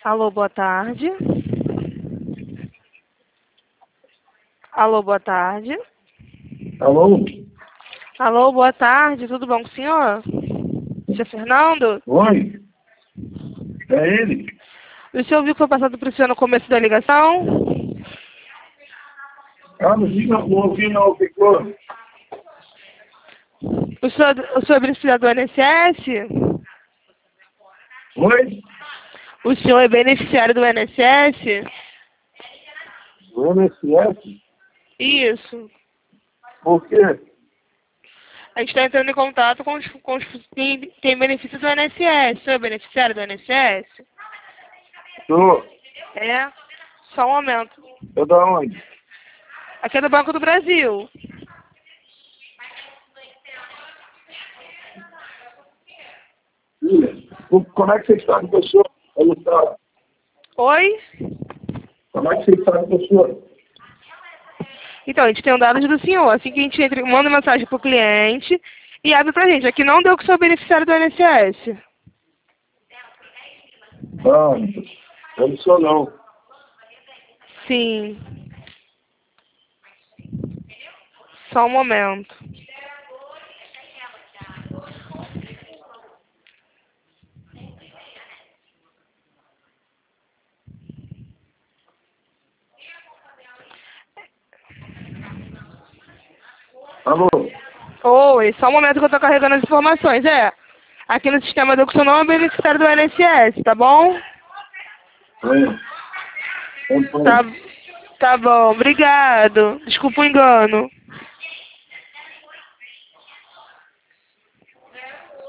Alô, boa tarde. Alô, boa tarde. Alô? Alô, boa tarde. Tudo bom com o senhor? Seu Fernando? Oi? É ele? O senhor viu que foi passado para o senhor no começo da ligação? Ah, não ouvi não, ficou. O senhor é beneficiário do INSS? Oi? O senhor é beneficiário do INSS? O MSS? Isso. Por quê? A gente está entrando em contato com os que têm benefício do INSS. O senhor é beneficiário do INSS? Tô. É. Só um momento. Eu da onde? Aqui é do Banco do Brasil. Filha, como é que você sabe que eu sou? Ela está. Oi? Como é que você sabe que eu sou? Então, a gente tem um dados do senhor. Assim que a gente entra, manda mensagem pro cliente e abre pra gente. Aqui não deu que sou beneficiário do INSS. Ah, eu não sou não. Sim. Só um momento. Alô? Oi, só um momento que eu tô carregando as informações. Aqui no sistema deu que o senhor não é beneficiário do INSS, tá bom? Oi. Tá, tá bom, obrigado. Desculpa o engano.